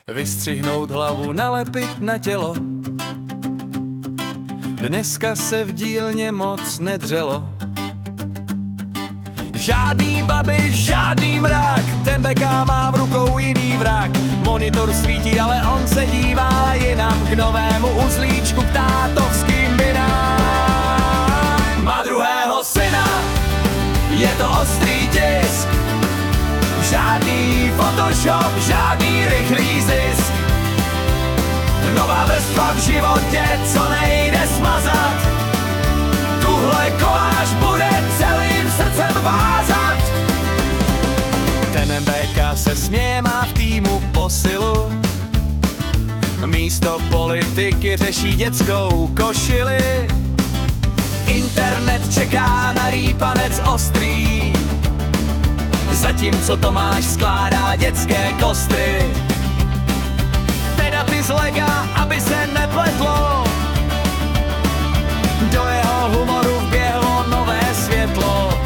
Vystřihnout hlavu, nalepit na tělo. Dneska se v dílně moc nedřelo. Žádný babi, žádný mrak, ten beka má v rukou jiný vrak. Monitor svítí, ale on se dívá jinam, k novému uzlíčku k tátovským binám. Má druhého syna, je to ostrý tisk. Žádný Photoshop, žádný rychlý zisk. Nová vrstva v životě, co nejde smazat. Tuhle koláž bude celým srdcem vázat. Ten MBK se směje, má v týmu posilu. Místo politiky řeší dětskou košili. Internet čeká na rýpanec ostrý, zatímco Tomáš skládá dětské kostry. Pedaty z lega, aby se nepletlo, do jeho humoru vběhlo nové světlo.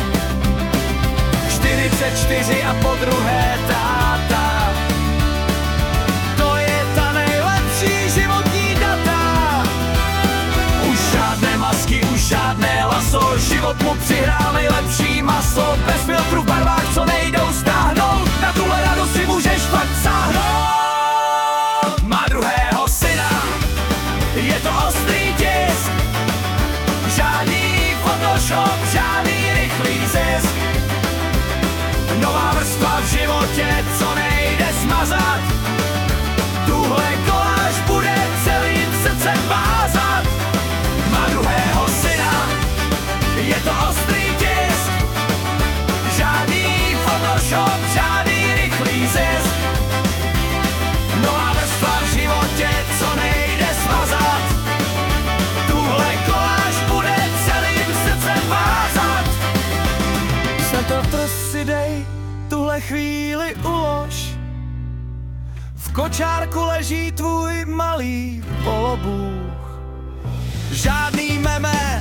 44 a podruhé táta, to je ta nejlepší životní data. Už žádné masky, už žádné laso, život mu přihrál nejlepší maso. Bez filtru v barvách, co nejdou stáhnout, na tuhle radost si můžeš fakt sáhnout. Má druhého syna, je to ostrý tisk. Žádný Photoshop, žádný rychlý zisk. Nová vrstva v životě, co nejde smazat. Tuhle koláž bude celým srdcem vázat. Má druhého syna, je to ostrý tisk. Žádný Photoshop, žádný rychlý zisk. Nová vrstva v životě, co nejde smazat. Tuhle koláž bude celým srdcem vázat. Santa si dej, tuhle chvíli ulož. V kočárku leží tvůj malý polobůh. Žádný meme,